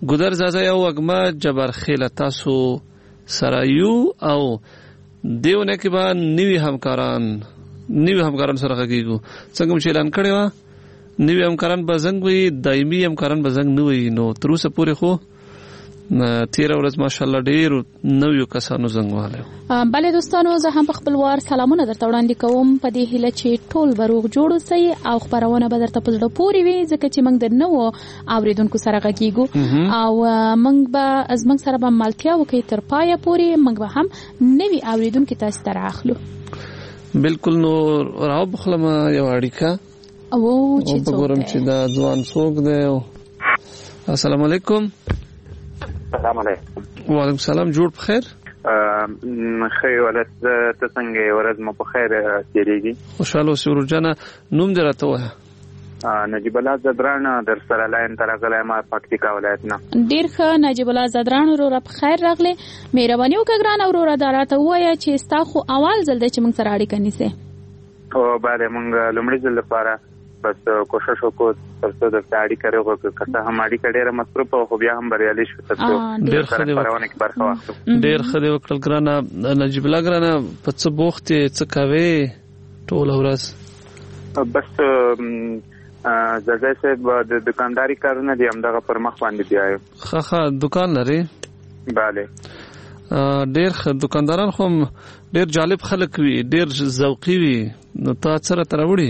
ګودر زازا یو وګما جبر خیل تاسو سره یو او دیونه کې به نوی همکاران سره غږیږو څنګه چې اعلان کړی و نوی همکاران به زنګ وي دایمي همکاران به زنګ نه وي نو تر اوسه پورې خو 13 ورځ ماشاءالله ډیر نویو کسانو زنګ والو. بله دوستانو زه هم په خپل وار سلامونه درته وړاندې کوم په دې هیله چې ټول بروغ جوړ اوسئ او خبرونه به درته په زړه پورې وي ځکه چې موږ د نوو اوریدونکو سره غږیږو او موږ سره به ملتیا وکړي تر پایه پورې موږ به هم نوي اوریدونکو تاسو ته راخلو. بالکل نو راو بخلم یو اړیکه او چې څوک وګورم چې دا ځوان څوک دی. السلام علیکم. السلام علیکم. وعلیکم السلام. جوړ په خیر؟ خیر ولې ته څنګه ورځ مو په خیر تیریږي؟ خوشاله اوسې ورجانه. نوم دې راته وایه. نجیب الله زدران در سره لاین تر غلای ما پکتیکا ولایت نه. ډیر ښه نجیب الله زدران وروره په خیر راغله. مهرباني وکړه ګران وروره دا راته وایه چې ستا خو اول ځل دی چې موږ سره اړیکه نیسې. او بله موږ لومړي ځل لپاره بس کوشش وکړو ترڅو د اړیکه راغو که هم اړیکه ډیره مصروف او خو بیا هم بریالي شو ترڅو ډیر خبرونه کې برخه واخلو. ډیر خدای وکړل ګرانه نجیب الله ګرانه په څه بوخت څه کوي ټول ورځ؟ بس زړه صاحب د دکانداري کارونه دي همدغه پر مخ باندې بیایم. ښه دکان لري؟ bale ډیر دکانداران خو ډیر جالب خلک وي ډیر ذوقي وي نو تا سره تراوړي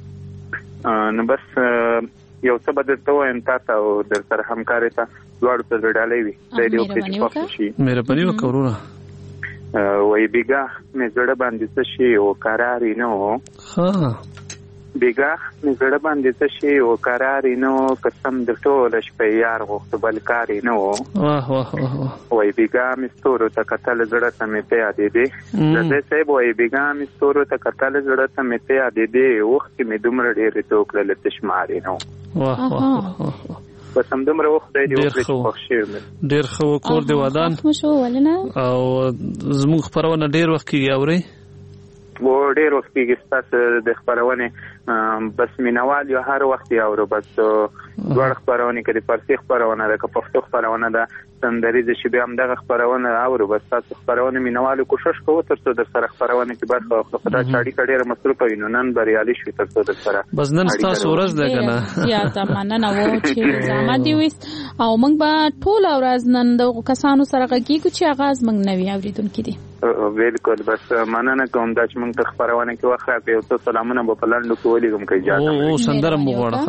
نو بس یو څه به درته وایم تاسو او در سره همکاري ته دواړو ته ډالۍ وي د دې وخت کې پخ شي. مهرباني وکړه ورونه. وای بیګه مې زړه باندې څه شي او قراري نه و. ها بیګه مې زړه باندې څه شي او قراري نه و قسم د ټول شپه یار غوښته بل کاری نه و. واه واه واه وای بیګه مې ستورو ته کتل زړه ته مې ته یادې دي زده صاحب وای بیګه مې ستورو ته کتل زړه ته مې ته یادې دي وخت مې دومره ډېر توکل لتشماري نه. واه واه بس هم دومره وخت دی ډېر ښه کور دی ودان او زموږ خبرونه ډېر وخت کېږي اورئ و ډېر وخت کېږي ستاسو د خبرونې بس مینوال یو هر وخت یاورو بس دوړ خبرونه کې د فارسی خبرونه ده که پښتو خبرونه ده سندریزه شی به هم دغه خبرونه اورو بس تاسو خبرونه مینوالو کوشش کوو ترڅو در سره خبرونه کې برخه واخلو خدای چاړي کډېره مصروف وي نو نن بریالي شو ترڅو در سره بس نن تاسو ورځ ده کنه یا تمنا نه و چې زحمت دی وست او موږ به ټول ورځ نن د کسانو سره غږیږو چې اغاز موږ نوي اوریدونکو دي. بالکل بس مننه کوم دا چې موږ ته خبرونه کې واخره په یو څه سلامونه په پلاندو کې ولېږم کې اجازه او سندره مو غواړه.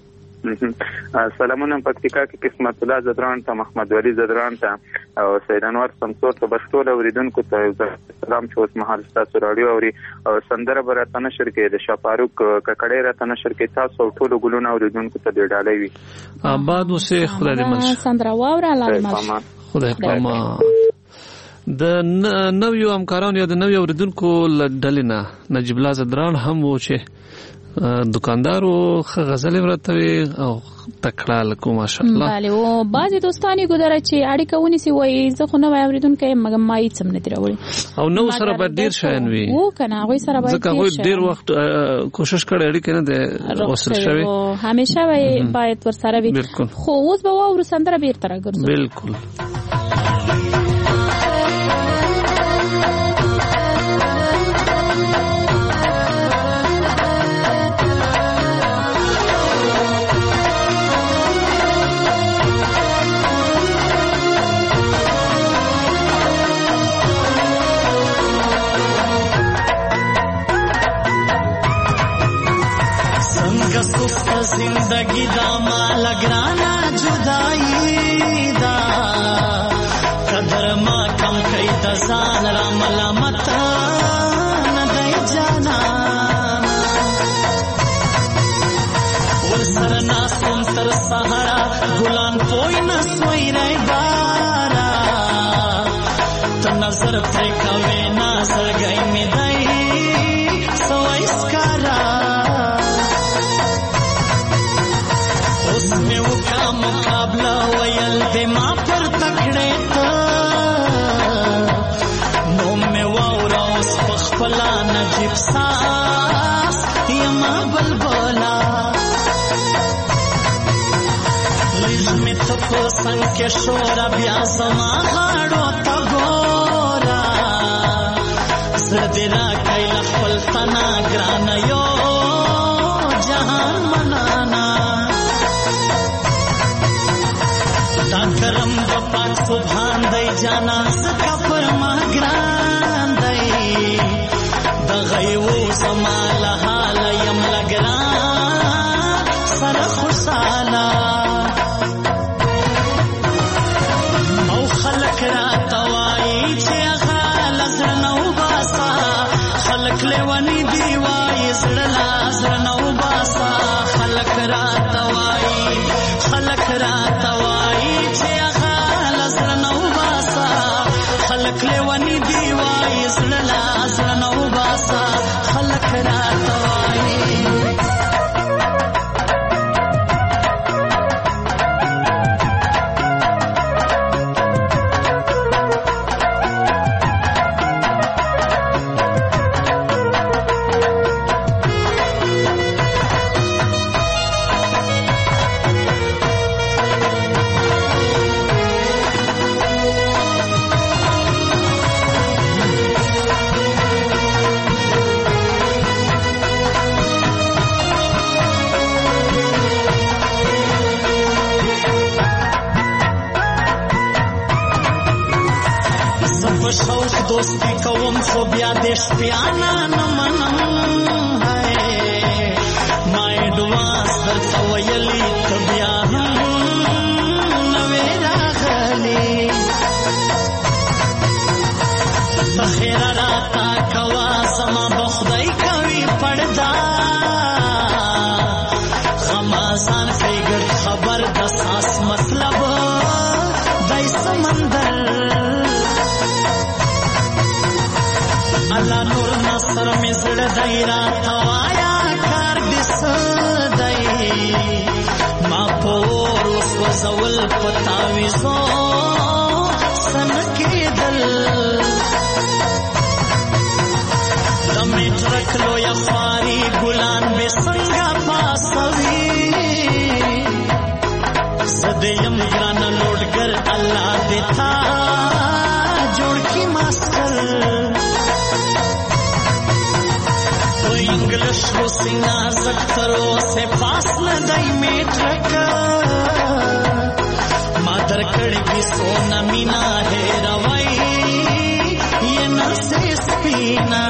سلامونه پکتیکا کې قسمت الله زدران ته محمد ولی زدران ته او سید انور سمسور ته بشټول اوریدونکو ته سلام چې اوس مهال تاسو راډیو اوري او سندره برته نشر کې د شفاروق ککړې راته نشر کې تاسو ټول ګلونه اوریدونکو ته ډالۍ وي. آباد اوسه خدای دې منش سندره واوره لاله خدای پاما د نویو همکارانو یا د نویو اوریدونکو ډلینه نجیب الله زدران هم و چې دکاندارو غزلې ورته او تکړه لکه ماشاءالله. بله او بعضی دوستانی ګذره چې اړیکه ونیسي وایي زه خو نه اوریدونکو مګم ما هیڅ هم نه دی راوړی او نو سره به ډیر شاین وي او کنه هغه سره به ډیر وخت کوشش کړي اړیکه نه ده وصل شوی همیشه باید ور سره وي خو اوس به ور سندره بیرته راګرځو. بالکل زندگی دا مال گرانا جدائی دا قدر ما کم کئی دزان را ملامت ندائی جانا ورسر ناسم تر سہرا گلان کوئی نسوئی رئی بارا تو نظر پریکاوے نازر گئی می دائی سوائی سکارا میں وہ کا مقابلہ ویل دے ما پر تکڑے تا نو میں واورا اس پخپلا نجیب ساس یما بلبلا لیز میں تپس څنګه شور بیا زما غاړو ته ګورا زړه دې راکړی له خپل تنا ګرانه یو جهان منانا دا کرم د پاک سبحان دی جانا زکه پر ما ګران دی د غیو زما له حال یم لګران سره خوشاله او خلک راته وایي چې هغه له زړه نه وباسه خلک لیوني دي وایي زړه له زړه نه وباسه خلک راته وایي چې هغه له زړه نه وباسه خلک لیوني دي وایي زړه له زړه نه وباسه خلک راته وایي دوستی کوم خو بیا د شپیانا نه منم ما اډوانس درته ویلي ته بیا هم نوې راغلې بخیر راته کوا زما به خدای کوي پړدا غمازان کوي ګرد خبر د ساس مطلب دای سمندر الله نور نصر می زړه دی راته وایا کار دې څه دی ما په اور وسوځول په تاویزو سن کېدل د میټرک لویه خواري ګلان به څنګه پاسوي زه دې یم ګرانه لوډګر الله دې تا جوړ کړي ماسټر انگلش روسی نازک ترو سے پاس ندائی میٹرک مادر کڑی بھی سونا مینا ہے روائی یہ نرسے سپینا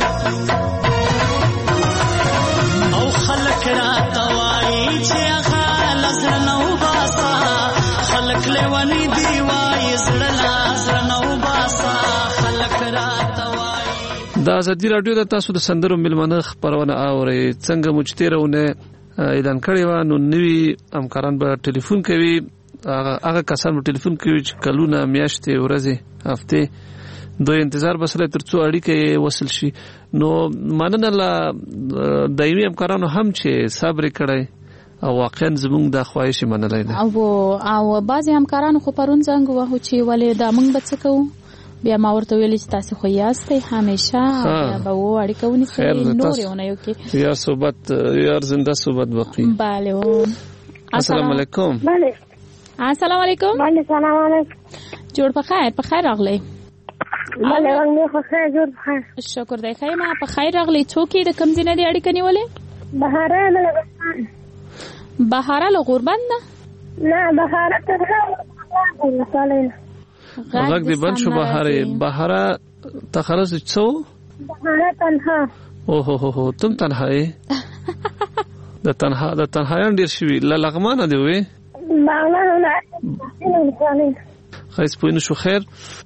او خلق راتوائی چی اغال زرنو باسا خلق لیوانی دیوائی زرلا زرنو باسا خلق راتوائی د ازادي رادیو د تاسو د سندرو ملمنه خبرونه اوري څنګه مجتهرونه اعلان کړی و نو نوی همکاران به ټلیفون کوي هغه کسان به ټلیفون کوي چې کلونه میاشتې ورځې هفته دوی انتظار بسره ترڅو اړیکه وصل شي نو مننه لا دایمي همکارانو هم چې صبر کړی او واقعا زموږ د خواهش منلای نه او بعضی همکارانو خو پرون زنګ وهو چې ولې دا موږ به څه کوو بیا ما ورته ویل چې تاسو خو یاستئ همیشه بیا به و اړیکه ونیسئ نور یو نه یو کې یار صحبت یار زنده صحبت باقی بله السلام علیکم بله السلام علیکم بله سلام علیکم جوړ په خیر راغلی بله ورنه خو خیر جوړ په خیر شکر دی خیر ما په خیر راغلی څوک د کم ځای نه دی اړیکه نیولې بهاره له غوربند نه بهاره ته غږ دی بند شو بهاره تخرج څو بهاره تنها اوه تم تنها یې د تنهایان ډیر شوی لغمانه دی وې باغونه خیس پوینه شو خیر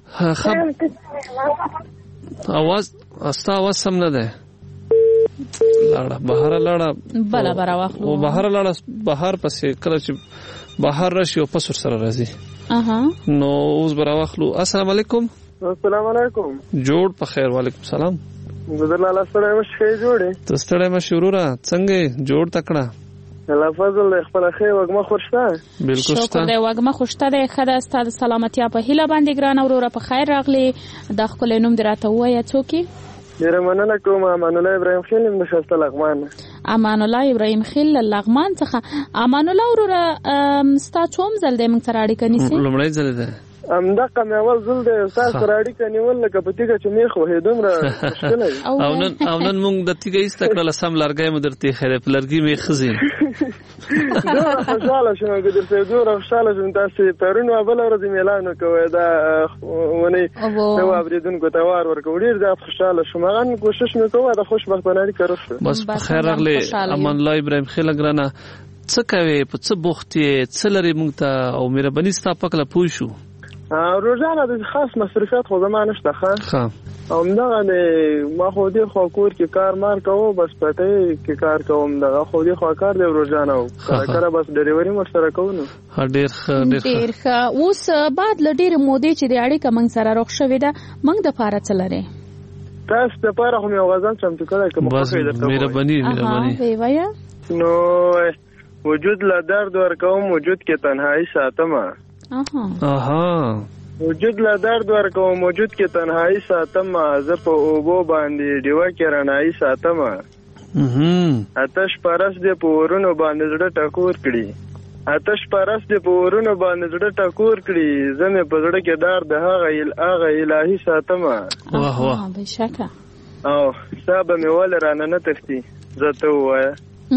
اواز سم نه ده لاړه بهاره لاړه بلا برا واخلو او بهاره لاړه بهار پسې کله چې بهار راشي او پس سره راځي نو اوس برا واخلو السلام علیکم السلام علیکم جوړ په خیر وعلیکم سلام ګذر لاله سره مشه جوړه تستړی مشورورا څنګه جوړ تکړه الله فضل خپل خیر وګما خوشته بالکل شکر دی وګما خوشته دی خدای ستاسو سلامتی په هیله باندې ګران اوره په خیر راغلی د خپل نوم دراته وایي څوک ډیر مننه کوم امان الله ابراهیم خیل د شسته لغمان امان الله ابراهیم خیل لغمان څخه. امان الله وروره ستا څوم ځل دی موږ سره اړیکه نیسي؟ لومړی ځل دی. همدغه مې اول ځل دی تاسو سره اړیکه نیول لکه په تیږه چې میخ وهېدم را مشکله وي. او نن موږ د تیږه ایسته کړله سم لرګی مو درته ایښی دی په لرګي مې ښځي. دومره خوشحاله شوم که درته دومره خوشحاله شوم. تاسې پرون بله ورځ اعلان وکوی دا اونۍ نو اورېدونکو ته وار ورکوو. ډېر زیات خوشحاله شوم. هغه کوشش مې کوه د خوشبختانه اړیکه رسوه. بس په خیر راغلې امان الله ابراهیم خیله ګرانه. څه کوې په څه بوخت یې څه لرې موږ ته او مهرباني ستا پکله پوه شو. روزانه د خاص مصرفیات خو زما نشته ښه. همدغه ما خو دې خوا کور کې کار مار کوم بس پټۍ کې کار کوم. دغه خو دې خوا کار دی روزانه او کله بس ډریوري مر سره کوم. ډېر ښه. اوس بعد له ډېرې مودې چې د اړیکه موږ سره روغ شوې ده موږ دپاره څه لرې؟ تاسو دپاره خو مې یو غزل چمتو کړی که بس مهرباني وایه. نو وجود له درد ورکوم وجود کې تنهایی ساتمه. وجود له درد ورکوم وجود کې تنهایی ساتمه. زه په اوبو باندې ډیوه کې رڼایي ساتمه. آتش پرست دې په ورونو باندې زړه ټکور کړي. آتش پرست دې په ورونو باندې زړه ټکور کړي. زه مې په زړه کې دار د هغه الهي ساتمه. بېشکه. او ستا به مې ولې رانه نه تښتي زه ته ووایه.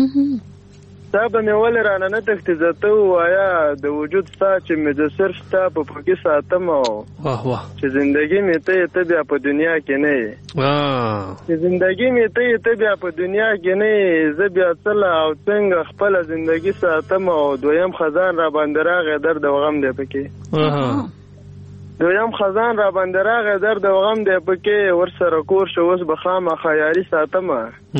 ستا به مې ولې رانه نه تښتي زه ته ووایه. د وجود ستا چې مې د صرف ستا په پوکي ساتم او چې زندګي مې ته بیا په دنیا کې نه یې. چې زندګي مې ته بیا په دنیا کې نه یې. زه بیا څله او څنګه خپله زندګي ساتم او دویم خزان را باندې راغی درد او غم دی پکې. دویم خزان را باندې راغی درد او غم دی پکې. ورسره کور شو اوس به خامخا یاري ساتمه.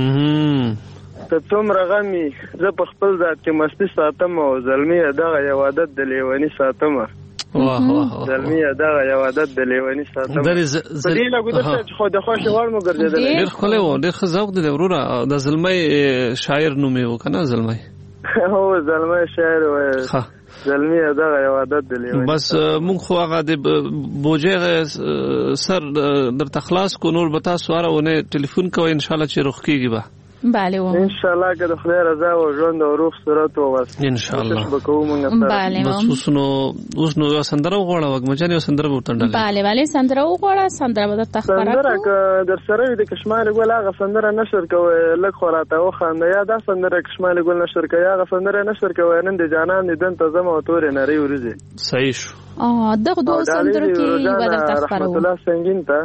ته څومره غمي زه په خپل ذات کې مستی ساتم او زلمي دغه یو عادت د لیونی ساتمه. زلمي دغه یو عادت د لیونی ساتمه. په دې لګو درته خو د خوښ وړ مو ګرځېدل. ډېر ښکلی و. ډېر ښه ذوق دی وروره. د زلمی شاعر نوم یې و که نه زلمی؟ هو زلمی شاعر وایي. زلمی دغه یو عادت د لیونی. بس موږ خو هغه د بوجۍ سر درته خلاص کو. نور به تاسو هره اونۍ ټلیفون کوئ انشاءالله چې روغ کېږي به. بله ان شاء الله که د خدای رضا او ژوند او روغ صورت و بس ان شاء الله بله. بس اوس نو یو سندره وغواړه وږمجان یو سندره به ورته ډالې. بله سندره وغواړه. سندره به درته ښکاره کړو. سندره که در سره وي د کشمال ګل هغه سندره نشر کوئ لږ خو راته وخانده. یا دا سندره کشمال ګل نشر کوي هغه سندره نشر کوئ. نن د جانان دیدن ته ځم او تورې نرۍ ورځې. صحیح شو. دغه دوه سندرو کې به درته ښکاره رحمت الله سنگین ته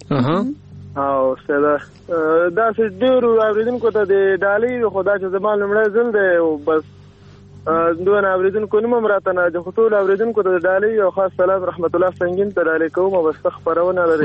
او سره داسې ډېرو اورېدونکو ته د ډالۍ خو دا چې زما لومړی ځل دی او بس دونه اورېدونکو نوم هم راته نه خو ټولو اورېدونکو ته د ډالۍ یو خاص سلام رحمت الله سنگین ته ډالۍ کوم او بس ښه خپرونه لري.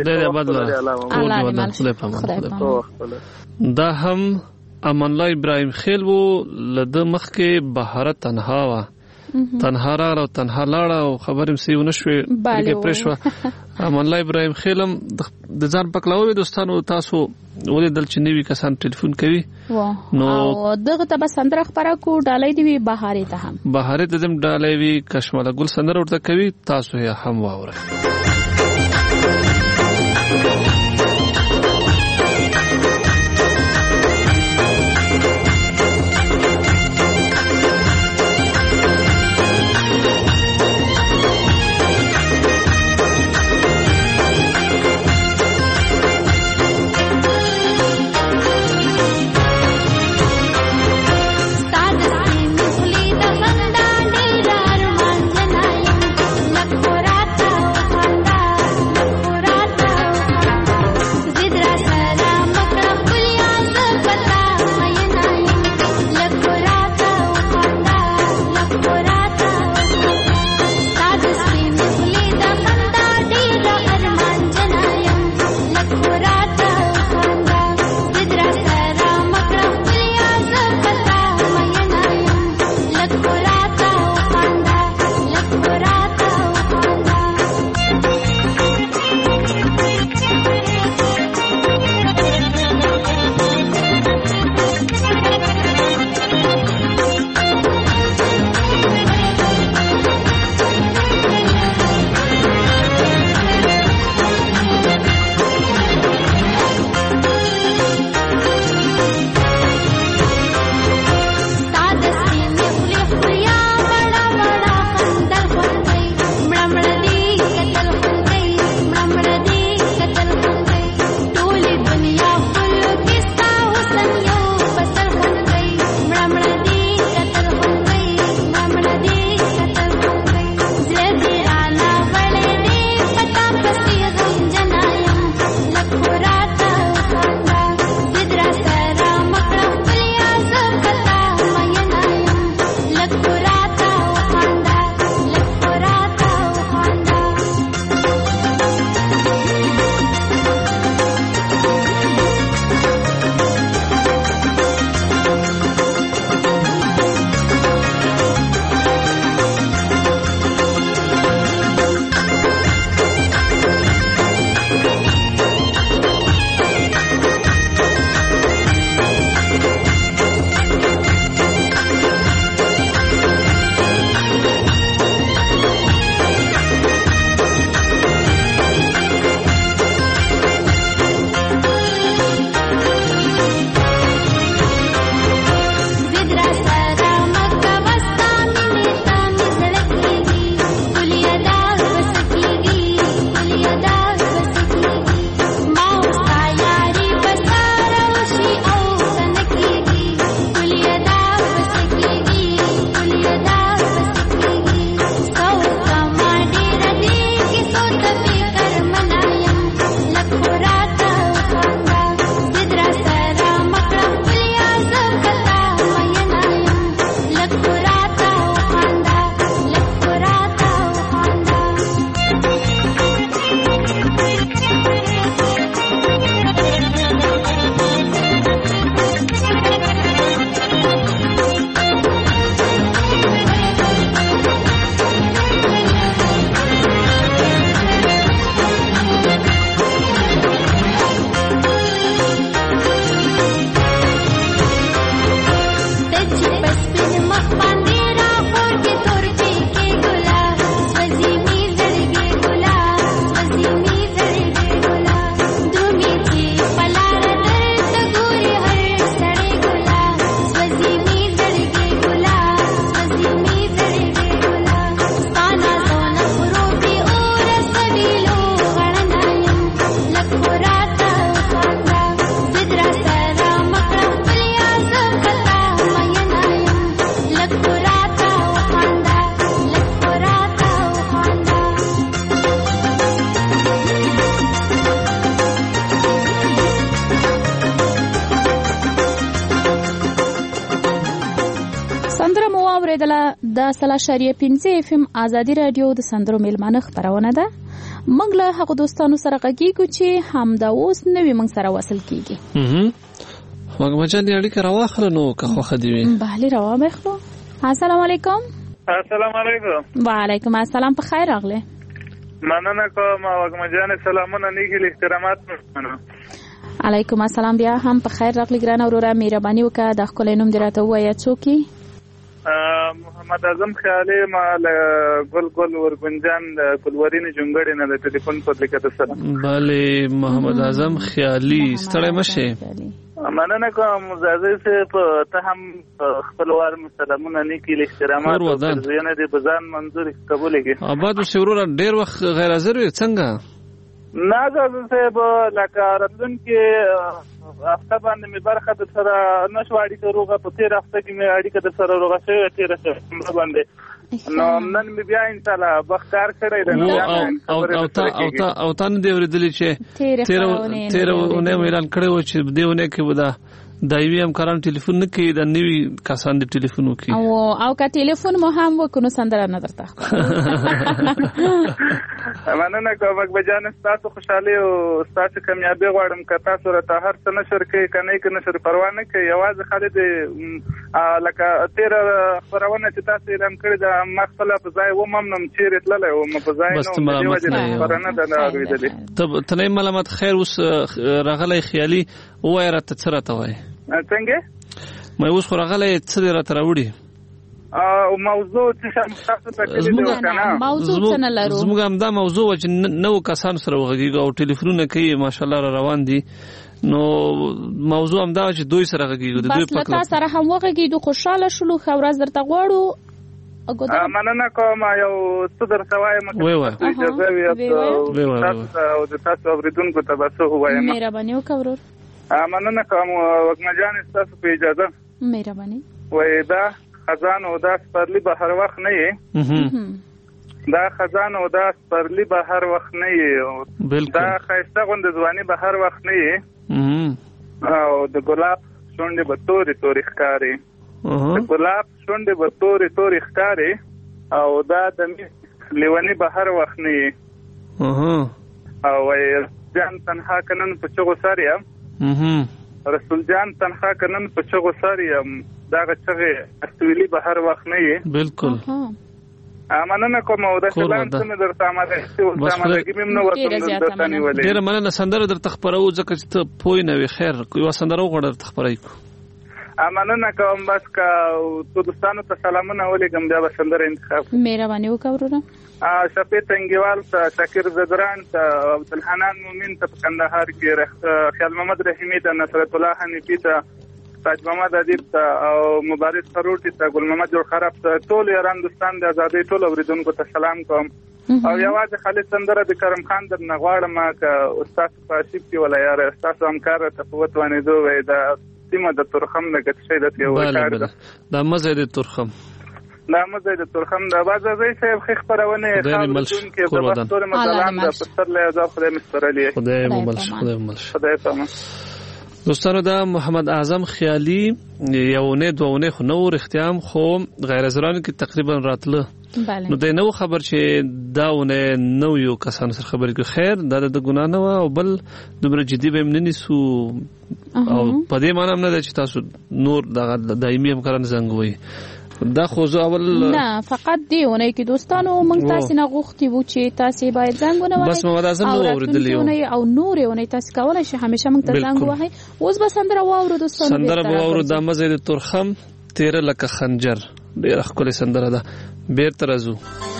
دا هم امان الله ابراهیم خیل و. له ده مخکې بهاره تنها وه. تنها راغله او تنها لاړه او خبرې هم ونه شوې اړیکه پرې شوه. امان الله ابراهیم خیل هم د ځان پکلاوي دوستانو تاسو ولیدل چې نوي کسان ټلیفون کوي نو دغه ته به سندره خپره کو ډالۍ دی وي بهارې ته هم بهارې ته هم ډالۍ وي کشماله ګل سندره ورته کوي تاسو یې هم واورئ. د 100.5 FM ازادي رادیو د سندرو میلمانه خبرونه ده. موږ له هغو دوستانو سره غږیږو چې همدا اوس نوې موږ سره وصل کیږي. وګما جان اړیکه راواخله نو که خوښه دی وي. بله راوامخلو. السلام علیکم. السلام علیکم. وعلیکم السلام. په خیر راغله. مننه کوم وګما جان سلامونه نیږي احترامات مننه. علیکم السلام. بیا هم په خیر راغلی ګران اوروره مهرباني وکړه د خپل نوم دراته وایي څوک محمد اعظم خیالي مال ګل ورګنجان د کلورین جونګړې نه د ټلیفون په لیکه سره. بله محمد اعظم خیالي ستړی مشه. مننه کوم زازي په ته هم خپلوار مسلمانونه نیکی احترامات او زینه د بزان منظور قبول کړي. آباد شورور ډیر وخت غیر حاضر وي څنګه؟ نه زازي صاحب لکه راتلون کې هفته باندې می برخه د سره نشواړي کروغه په تیر هفته کې می اړیکه د سره روغه شوی تیر هفته باندې نو نن می بیا ان شاء الله بختار کړی دی او تان دی ورېدلی چې تیر ونه اعلان کړو چې دیونه کې ودا دایوي هم کاران ټلیفون نه کوي د نوی کسان د ټلیفون کوي او که ټلیفون مو هم وکړو سندره نه درته مننه کوم بجان تاسو خوشاله او تاسو کامیابی غواړم که تاسو راته هر څه نشر کوي کنه کې نشر پروا نه کوي یوازې خالد لکه تیر خبرونه چې تاسو اعلان کړی د مخفله په ځای و ممنم چیرې تللی و م په ځای نو خبرونه د اورېدلې ته تنه ملامت خیر اوس راغلی خیالي وای راته څه راته وای څنګه مې اوس خو راغلی څه راته راوړي او موضوع چې تاسو ته کړی زموږ هم دا موضوع چې نو کسان سره وغږیږي او ټلیفونونه کوي ماشاءالله را روان دي نو موضوع هم دا چې دوی سره غږیږي دوی په کله سره هم وغږیږي خوشاله شلو خو ورځ درته غواړو مننه کوم یو څه درته وایم اجازه وي او د تاسو اوریدونکو ته به څه وایم مهرباني وکړئ مننه کوم وګما جان تاسو په اجازه مهرباني وای دا خزان او دا سپرلی به هر وخت نه یې دا خزان او دا سپرلی به هر وخت نه یې دا خیسته غوند ځواني به هر وخت نه یې او د ګلاب شونډې به تورې تورې ښکاري د ګلاب شونډې به تورې تورې ښکاري او دا د لیونی به هر وخت نه یې او وای جان تنها کنن په چغو سر یم رسول جان تنها کنن په چغو سر یم دا غچغه استویلی به هر وخت نه یې بالکل مننه کوم او د سلام څخه درته آماده شو سماده مم نو وته درته نیولې ډیر مننه سندره درته خبرو ځکه چې ته پوی نه وي خیر یو سندره وغوړه درته خبرای کو مننه کوم بس کا تو دوستانو ته سلامونه ولېګم دا سندره انتخاب مهرباني وکړه شفیع تنگیوال ته شاکر زدران ته عبدالحنان مومن ته کندهار کې خیال محمد رحیمی ته نصرت الله حنیفی ته تاج محمد ادیب ته او مبارک فروټی ته ګل محمد جوړ خراب ته ټول ایران دوستان د ازادۍ ټول اوریدونکو ته سلام کوم او یوازې خالد سندره د کرم خان در نغواړم که استاد پاسیب کې ولا یار استاد همکار ته قوت باندې دوی دا سیمه د ترخم د ګټشې د یو کار ده د مزه د ترخم د ترخم د بازازي صاحب خې خبرونه خبرون کې د بستور مثلا د پستر له ځا خدای مسترلی خدای پامه دوستانو دا محمد اعظم خیالي یوونه دوونه خو نو اختیام خو غیر زران کې تقریبا راتله نو د نو خبر چې داونه نو یو کسان سره خبرې کوي خیر دا د ګنا نه او بل دومره جدي به منني سو او په دې معنی نه چې تاسو نور د دایمي همکاران زنګ وي دا خو زه اول نه فقط دیونه کې دوستانو موږ تاسو نه غوښتي وو چې تاسو باید زنګونه وایي بس محمد اعظم نو اوریدلی او نور یو تاسو کولای شئ همیشه موږ ته زنګ وایي اوس به سندره واورو دوستانو سندره به واورو د مزه د ترخم تیر لکه خنجر ډیر ښکلې سندره ده بیرته راځو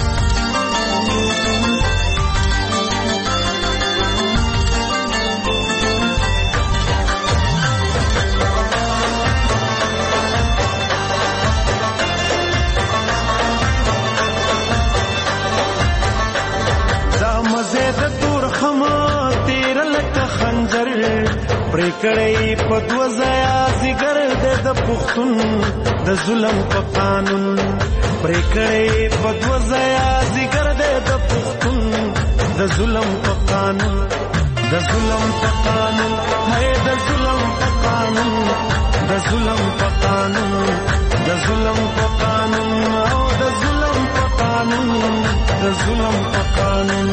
پریکړې په دوزایا زیګر د پښتون د ظلم په قانون پریکړې په دوزایا زیګر د پښتون د ظلم په قانون د ظلم په قانون هي د ظلم په قانون د ظلم په قانون د ظلم په قانون او د ظلم په قانون د ظلم په قانون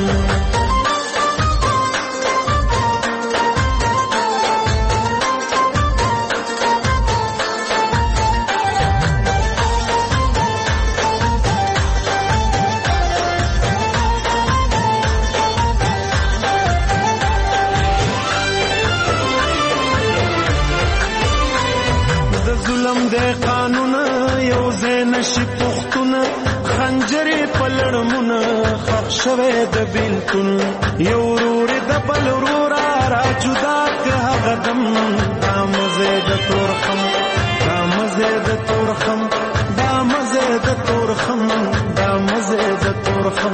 د قانون یو زینشي پختونه خنجرې پلړمونه خښ شوی د بیلتون یو ورور د بل ورور را جدا که هغه دم دا مزه د تورخم دا مزه د تورخم دا مزه د تورخم دا مزه د تورخم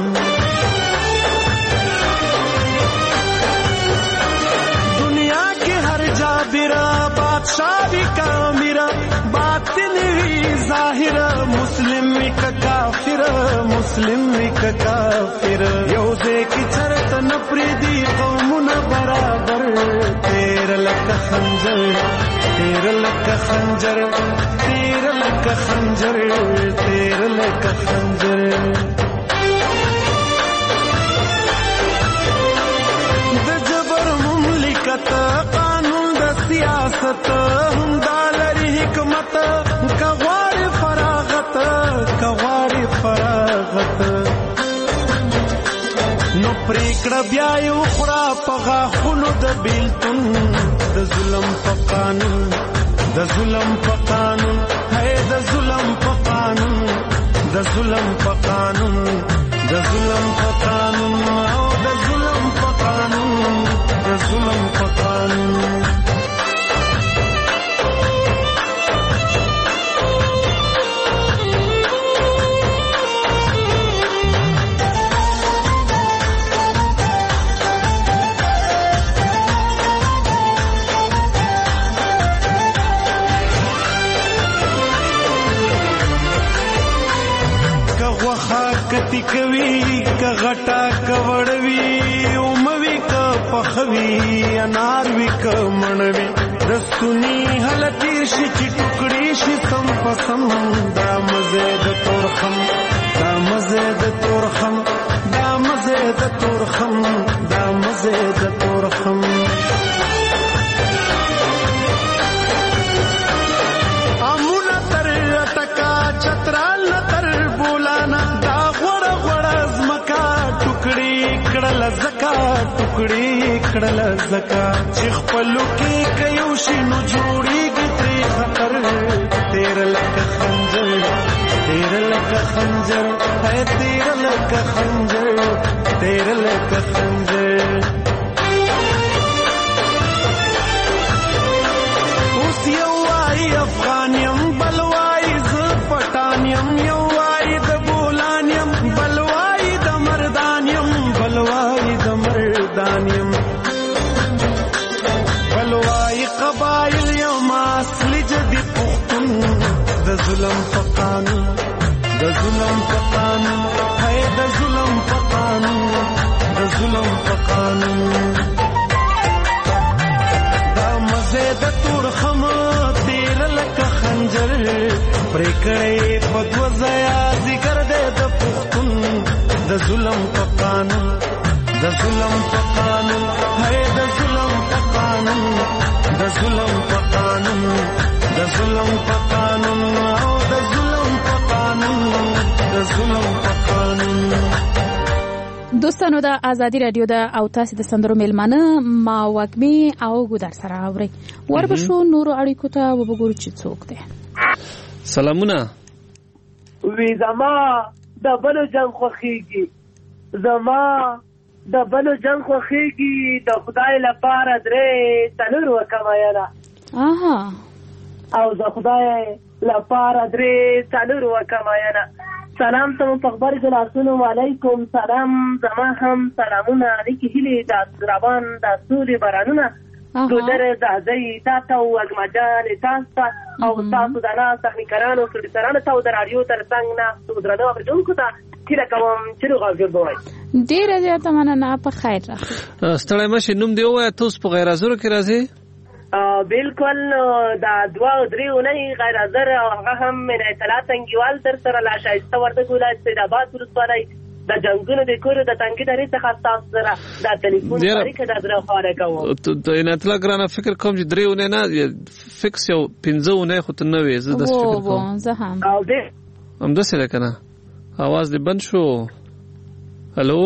دنیا کې هر جابره بادشاہ بھی کامیرا باطن وی ظاهر مسلم وی کافر مسلم وی کافر یوزه کی چرت نفریدی قومنا برابر تیر لک خنجر تیر لک خنجر تیر لک خنجر تیر لک خنجر د جبر مملکت قانون د سیاست هم دالری حکمت کغوار فراغت کغوار فراغت نو پریکړه بیا یو خورا پغا خونو د بیلتون د ظلم په قانون د ظلم په قانون ہے د ظلم په قانون د ظلم په قانون د ظلم په قانون او د ظلم په قانون د ظلم په قانون کتی کوي که غټا کوړوي اوموي که پخوي انار وی که منوي رسونی حلتی شي چې ټوکړي شي سم پسم دا مزه د تورخم دا مزه د تورخم دا مزه د تورخم دا مزه د تورخم امونه تر ټکا چترال تر بولانا کړل زکا ټوکړي کړل زکا چې خپلو کې کيو شي نو جوړيږي ترې خطر تیر لک خنجر تیر لک خنجر ہے تیر لک خنجر تیر لک خنجر اوس یو وايي افغانیم بل وايي ز پټانیم یو وايي د بولانیم بل وايي د مردانیم بلوائی د مردانیم بلوائی قبائل یوم اصلی جدی پختون د ظلم په قانون د ظلم په قانون ہے د ظلم په قانون د ظلم په قانون دا مزه د تورخم تیر لک خنجر پریکړې په دوزیا ذکر دې د پختون د ظلم په قانون د ظلم په قانون ہے د ظلم په قانون د ظلم په قانون د ظلم په قانون او د ظلم په قانون د ظلم په قانون دوستانو د ازادي رادیو د او تاسو د سندرو میلمانه ما وګمي او ګودر سره اوري وربشو نورو اړیکو ته وګورو چې څوک دی سلامونه وی زما د بل جنگ خوخیږي زما د بل جنگ خوخیږي د خدای لپاره درې تنور وکمایلا او د خدای لپاره درې تنور وکمایلا سلام ته په خبر کې السلام علیکم سلام زما هم سلامونه علیکي هلي د روان د سوري بارانونه ګودر د ځای تاسو وګمجان تاسو او تاسو د ناس تخنیکرانو سړي ته د رادیو ترڅنګ نه درنو اورېدونکو ته کله کوم چې راغلی وای ډیره زیاته مننه په خیر راځي ستړی مشه نوم دی وای تاسو په غیر حاضر کې راځي بالکل دا 2 او 3 اونۍ غیر حاضر او هغه هم من اطلاعات انګیوال در سره لا شایسته وردګ ولایت سیدآباد ولسوالۍ د جنګونو د کور د تنګي درې څخه تاسو سره دا ټلیفون اړیکه د درو خاله کوم ته ان اطلاع ګرانه فکر کوم چې 3 اونۍ نه فکس یو 15 اونۍ خو ته نه وې زه د فکر کوم زه هم او دې هم د سره کنه आवाज دې بند شو هالو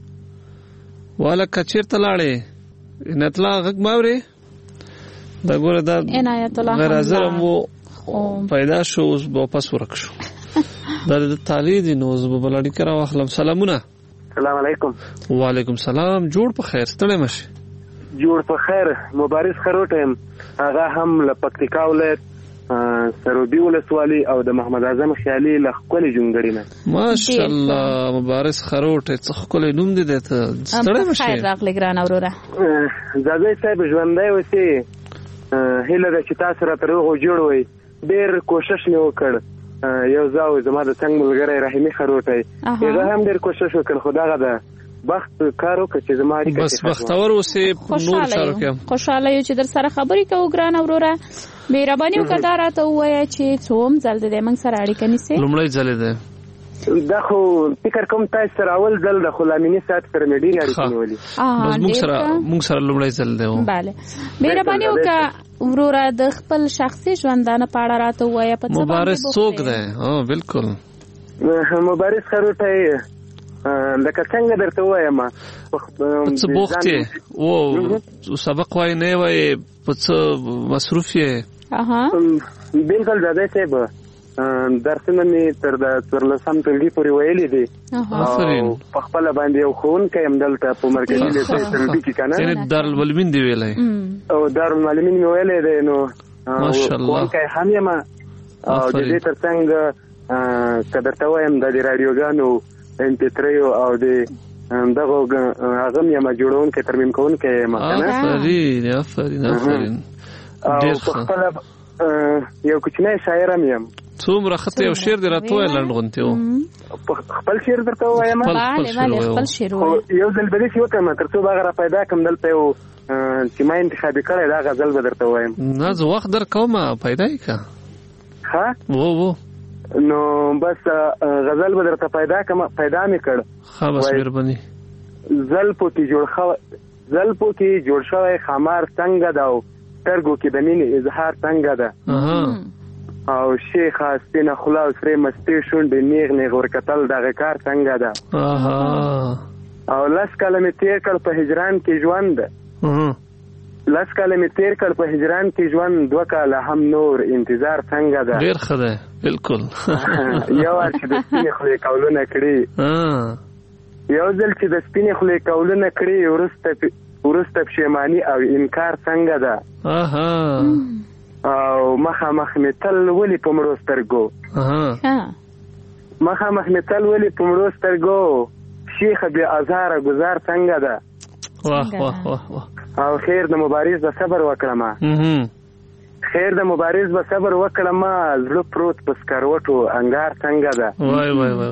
والا کچیر تلاړې ان اطلاع غږ ماوري دا ګوره دا عنایت الله غیر حاضر مو پیدا شو اوس واپس ورک شو دا د تعلیدي نو زه بل اړیکه راوخلم سلامونه السلام علیکم وعلیکم سلام جوړ په خیر ستړی مشه جوړ په خیر مبارز خروټم هغه هم له پکتیکا ولایت سروبي ولسوالي او د محمد اعظم خیالي له خپل جونګړی نه ماشاءالله مبارز خروټ څه خپل نوم دې ته ستړی مشه خیر راغلی ګران اوروره زاده صاحب ژوندای وسی هله د چې تاسو را تروغو جوړوي ډېر کوشش مې وکړ یو ځاو زما د څنګه ملګری رحیمي خروټي هغه هم ډېر کوشش وکړ خدای غدا بخت کارو چې زما اړیکه بس بختور اوسې نور چارو کې خوشاله یو چې در سره خبرې کوو ګران اوروره مهرباني وکړه راته ووایه چې څوم ځل دې موږ سره اړیکه نیسې لومړی ځل دی دا خو فکر کوم تاسو سره اول ځل د غلامینی سات سره مې ډېر اړیکې نیولې بس موږ سره لومړی ځل دی bale مهرباني وکړه وروره د خپل شخصي ژوندانه په اړه راته ووایه په څه باندې مبارز څوک دی بالکل مبارز خروټي لکه څنګه درته وایم څه بوخت او سبق وای نه وای په څه مصروف یې بالکل زده صاحب درسونه می تر د 14 ټولګي پورې ویلې دي په خپل باندې یو ښوونکی هم دلته په مرکزي لیسې سروبي کې کنه یعنی دارالمعلمین دی ویلای او دارالمعلمین می ویلې دی نو ماشاءالله ښوونکی هم یم او د دې ترڅنګ کدرته وایم د رادیوګانو MP3 او د دغه هغه یم جوړونکي ترمیم کوونکی یم کنه افرین او په خپل یو کوچنی شاعر یم څومره خطه یو شعر دی راته ویل لنډغونتی و خپل شعر درته وایم خپل شعر یو ځل به دې وکم تر څو باغ را پیدا کوم دلته یو چې ما انتخاب کړی دا غزل به درته وایم نه زه وخت در کوم پیدا یې کا ها وو نو بس غزل به درته پیدا مې کړ ها بس مهرباني زل پوکي جوړ شوی خمار څنګه دا ترګو کې د مینې اظهار څنګه ده او شیخ سپینه خلا او سره مستې شونډې نیغ ورکتل دغه کار څنګه ده او لاس کاله مې تیر کړ په هجران کې ژوند 2 کاله هم نور انتظار څنګه ده ډېر ښه ده بالکل یو چې د سپینې خولې قولونه کړي یو ځل چې د سپینې خولې قولونه کړي ورسته پښیماني او انکار څنګه ده او مخامخ متل ولې په مړو سترګو شیخ بیا ازاره گزار څنګه ده واه او خیر د مبارز به صبر وکړم زړه پروت په سکروټو انګار څنګه ده وای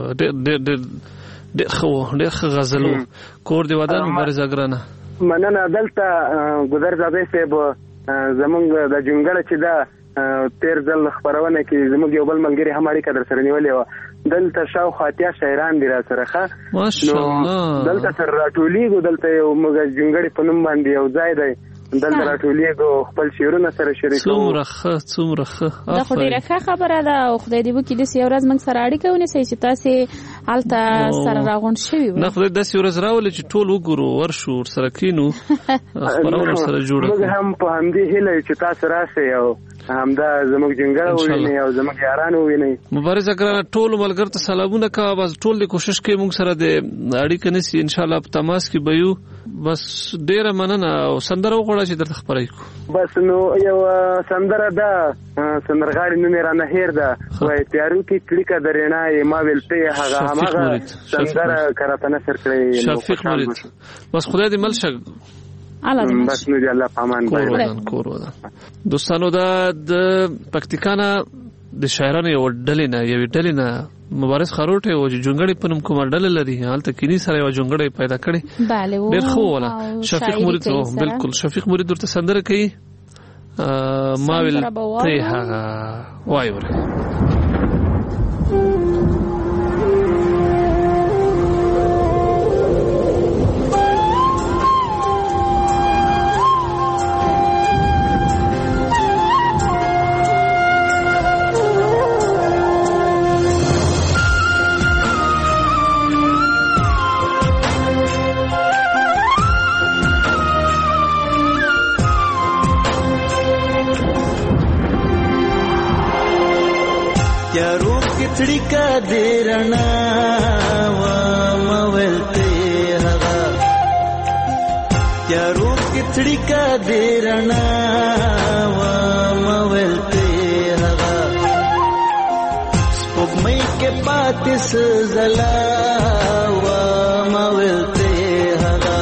ډېر ښه غزل کور دی ودان مبارز اګرانه مننه دلته ګذر زاده صاحب زمونږ د جونګړه چې دا تیر ځل خبرونه کې زموږ یو بل ملګری هم اړیکه در سره نیولې و دلته شاوخوا اتیا شاعران دي را سره ښه ماشاءالله دلته سره راټولیږو دلته یو موږ جونګړې په نوم باندې یو ځای دی دلته راټولیږو خپل شعرونه سره شریکوو څومره ښه دا خو ډېره ښه خبره ده او خدای دې وکړي داسې یو ورځ موږ سره اړیکه ونیسئ چې تاسې هلته سره راغونډ شوي وئ نه خدای داسې ورځ راولي چې ټول وګورو ورشو ورسره کښېنو خپرونه سره جوړه موږ هم په همدې هیله یو چې تاسو راشئ او همدا زموږ جونګړه ووینئ او زموږ یاران ووینئ مبارز اګرانه ټولو ملګرو ته سلامونه کوه بس ټول دې کوشش کوي موږ سره د اړیکه نیسي انشاءالله په تماس کې به یو بس ډېره مننه او سندره وغواړه چې درته خپره کړو بس نو یو سندره ده سندرغاړي نوم یې رانه هېر ده وایي تیارو کې کړیکه د رڼا یې ما ویل ته یې هماغه سندره که راته نثر کړی شفیق مرید بس خدای دې مل شه بس نو دی الله پامان کور ودان دوستانو دا د پکتیکانا د شاعرانو یو ډلې نه مبارز خروټ او جونګړې په نوم کوم ډله لري حالت کینی سره یو جونګړې پیدا کړي ډېر خو ولا شفیق مرید بالکل شفیق مرید ورته سندره کوي ما ویل ته هغه وایو تڑکا دیرنا ومولتے ہوا کیا روک تڑکا دیرنا ومولتے ہوا سپوږمۍ کے پاتس زلا ومولتے ہوا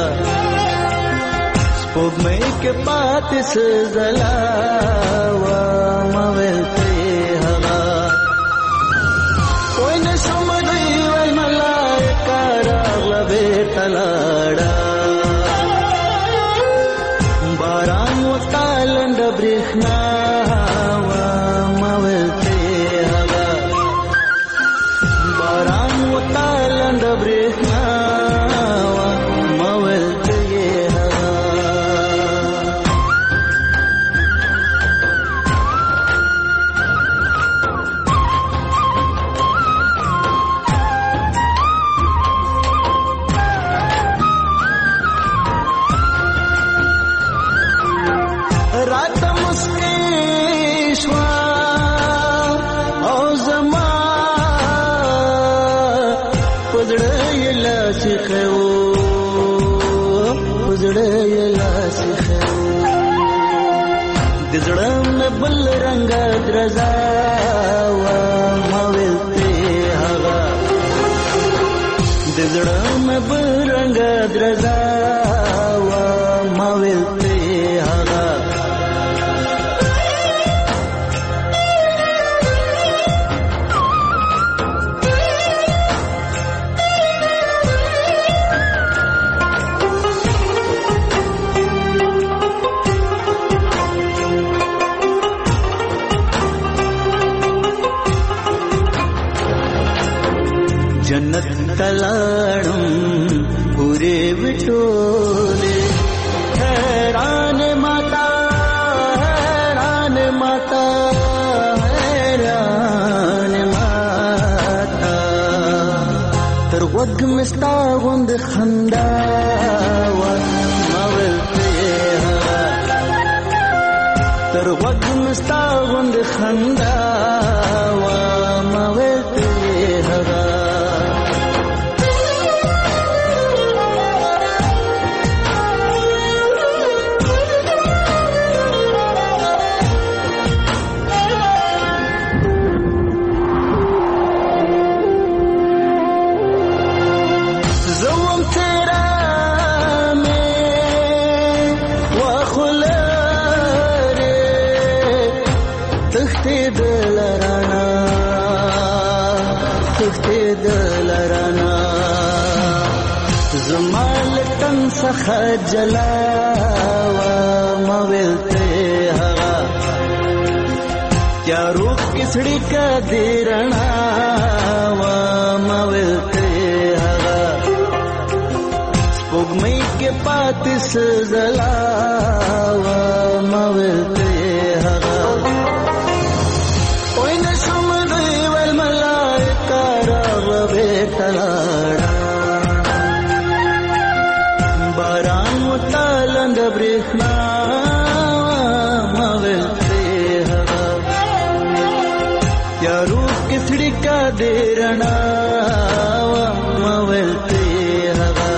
سپوږمۍ کے پاتس زلا ومولتے ہوا تلاڑا باران وتالند برېښنا ومولتے هوا باران وتالند برېښنا ومولتے هوا بل رنگ درزا ومولتے هوا دزړم بل رنگ درزا ومولتے هوا جنت تلاړم پورے وټولې حیران ماتا حیران ماتا حیران ماتا تر وګ مستا غوند خندا ومولتے هوا تر وګ مستا غوند خندا ومولتے هوا خجلا ومولتے هوا کیا روح کسڑی کا دیرنا ومولتے هوا سپوږمۍ کے پاتس زلا ومولتے هوا اوی نشم دی والملائکه راغبه تلاړه تالند برېښنا ومولتے هوا یا روح کسڑی کا دیرنا ومولتے هوا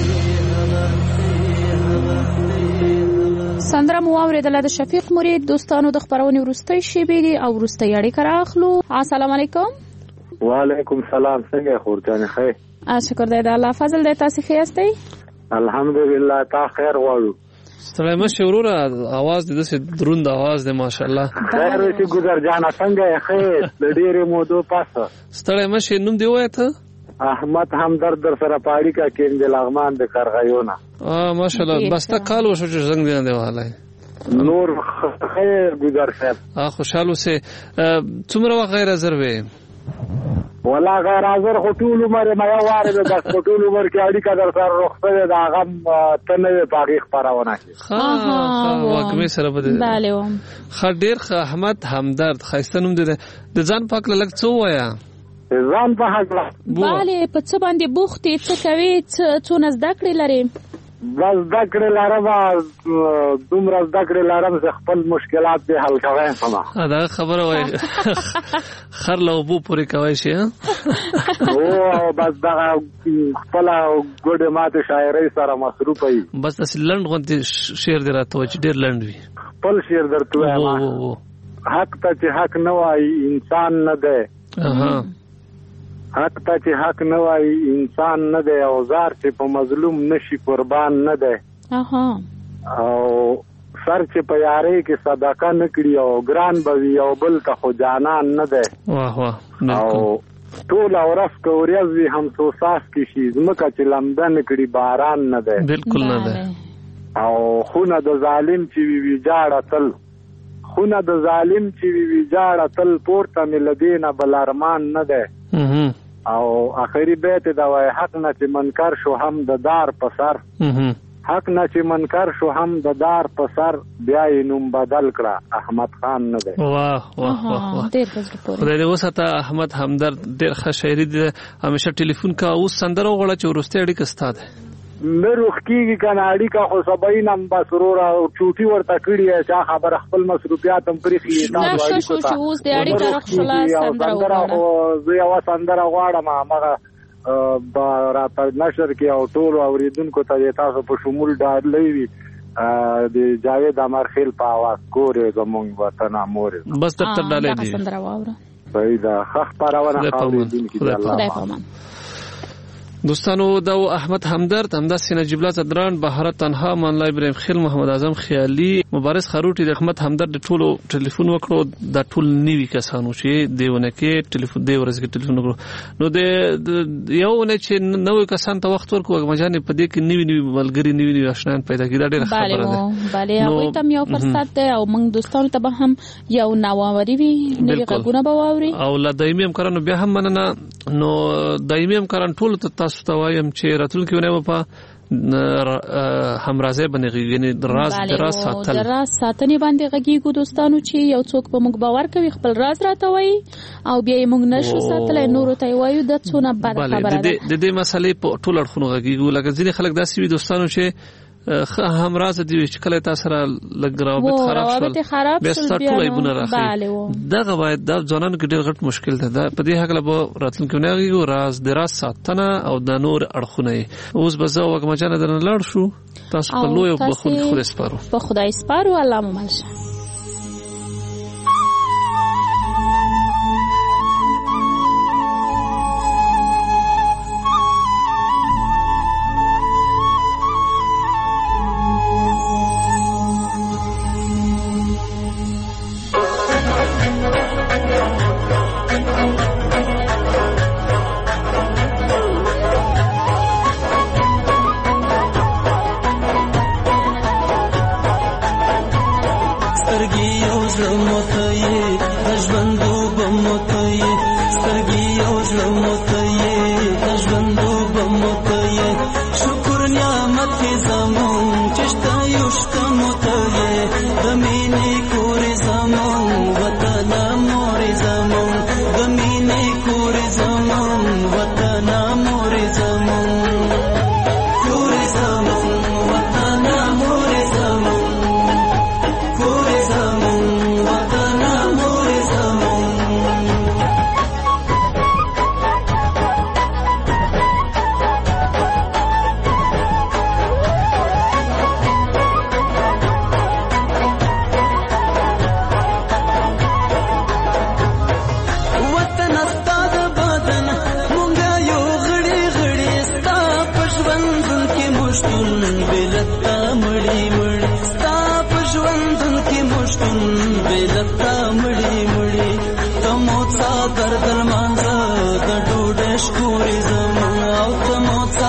سندره مو اوریدله د شفیق مرید. دوستانو د خبرونې وروستۍ شیبې دي او وروستۍ اړیکه راخلو. السلام علیکم. وعلیکم سلام. څنګه خورجان خیر؟ شکر دی د الله فضل دی. تاسو ښه یاستئ؟ الحمدلله. تا خیر غواړو. ستړی مشه وروره، اواز دې داسې دروند اواز دی ماشاءالله. خیر اوسې ګذر جانه څنګه یې؟ خیر د ډېرې مودو پاسه. ستړی مشه. نوم دې ووایه ته؟ احمد همدرد در سره پاړی کا کېم د لغمان د کرغیونه. ماشاءالله. بس تا کال وشو چې زنګ دی نه دی وهلی. نور خیر گذر صاحب خوشحال اوسه. څومره وخت غیر حاضر وې؟ ولا غیر حاضر خو ټول عمر ما یو واره ده بس په ټول عمر کې اړیکه در سره رخصت ده هغه تنه باغی خبرونه شي. واګمې سره بده. bale و. خډیر احمد همدرد خایسته نوم دي. د ځان پاک لک څو وایا؟ ځان په حق لا. bale په څه باندې بوختي څه کوي څونه زده کړې لري؟ بس زده کړې لرم دومره زده کړې لرم چې خپل مشکلات دې حل کوی. دا خبره وای خر له اوبو پورې کوی شي. او بس دا خپل ګوډه ماته شاعرۍ سره مصروف ای. بس تاسو لند غونډه شعر دی راته چې ډیر لند وي. خپل شعر درته وایم. حق ته چې حق نه وای انسان نه دی. حق ته چې حق نه وای انسان نه دی او زار چې په مظلوم نشي قربان نه دی. او سر چې په یارۍ کې صدقه نه کړي او ګران به وي او بل ته خو جانان نه دی. او ټول ورځ که ورځ وي همسو ساس کې شي ځمکه چې لمده نه کړي باران نه دی. بالکل نه دی. او خونه د ظالم چې وي ویجاړه تل خونه د ظالم چې وي ویجاړه تل پورته مې له دې نه بل ارمان نه دی. او آخري بیت دا وای حق نه چې منکر شو هم د دار په سر. حق نه چې منکر شو هم د دار په سر بیا یې نوم بدل کړه احمد خان نه دی. واه واه واه خدای دې وساته احمد همدرد ډېر ښه شاعري دي. همیشه ټلیفون کا اوس سندره وغواړه چې وروستۍ اړیکه ستا ده. نه روح کېږي که نه اړیکه خو سبا نم بس وروره چوټي ورته کړي چا خبره خپل مصروفیات هم پرېښي تاسو اړیکو ته اوس د اړیکه رخصله سندره وغواړه. زه یوه سندره غواړم همغه به راته نشر کې او ټولو اورېدونکو ته تاسو په شمول ډالۍ وي د جاوید امرخیل په اواز کورې زمونږ وطنه مورې. بس درته ډالۍ دي. سندره واوره. صحیح ده. ښه خپرونه اورېدونکي دي. خدای پامان. دوستانو دا احمد همدرد همداسې نجیب الله زدران بهارت تنها مانلا ابراهیم خیل محمد اعظم خیالي مبارز خروټي د احمد همدرد ټولو ټلیفون وکړو. دا ټول نیوي کسانو چې دیونه کې ټلیفون دی ورځ کې ټلیفون وکړو. نو د یوونه چې نوې کسان ته وخت ورکو مجانې په دې کې نیوي ملګری نیوي آشنایان پیدا کړي. دا ډېر خبره ده. bale هغه ته یو فرصت ده او موږ دوستانو ته به هم یو نوآوری وي نوې غږونه به واوري او لا دایمي همکارانو بیا هم مننه. نو دایمي همکاران ټول ته وایم چې راتلونکي ونه په همرازه باندې غږی راز دراز ساتل دراز ساتنې باندې غږیږو دوستانو چې یو څوک په موږ باور کوي خپل راز راته وایي او بیا یې موږ نشو ساتلای نور ته وایو د څونه بد خبره ده. د دې مسلې په ټول اړخونو غږیږو. لکه ځینې خلک داسې وي دوستانو چې همراز دي چې کله تاسو سره لګ روابط خراب شول بیا ستاسو ایبونه راخي. دغه باید د ځوانانو کې ډېر غټ مشکل ده. په دې حق له به راتلونکي نه غږیږو راز دراز ساتنه او د نور اړخونه. اوس به زه وګمجانه درنه لاړ شو. تاسو په لوی او بخود خدای سپارو. په خدای سپارو. الله مو ملشه.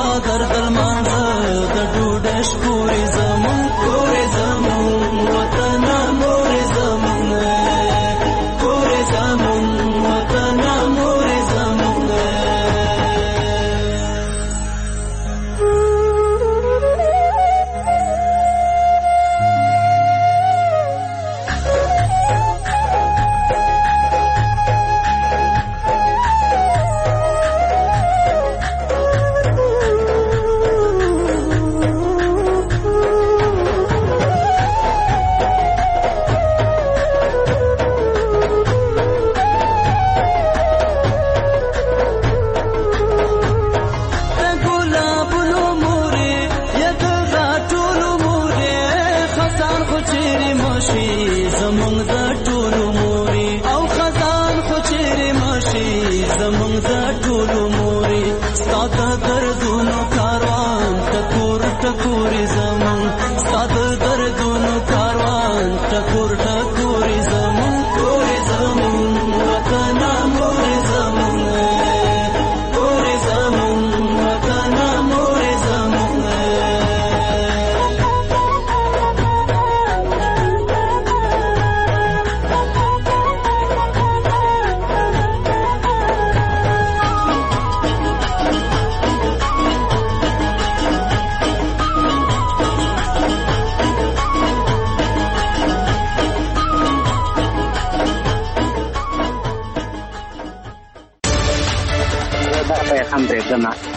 What's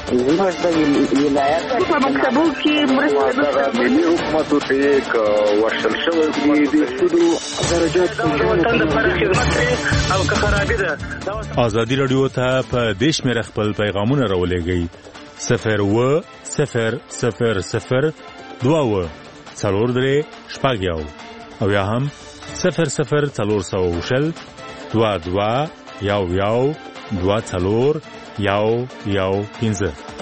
زموږ د ولایت په مکتبو کې مرسته ملي حکومتو ته ورشل شوی د سودو درجات د وطن لپاره خدمت او که خرابي ده. ازادي رادیو ته په دیش مې خپل پیغامونه راولېږئ 01000 څلور شپږ او یا هم 00400 22 11 24 15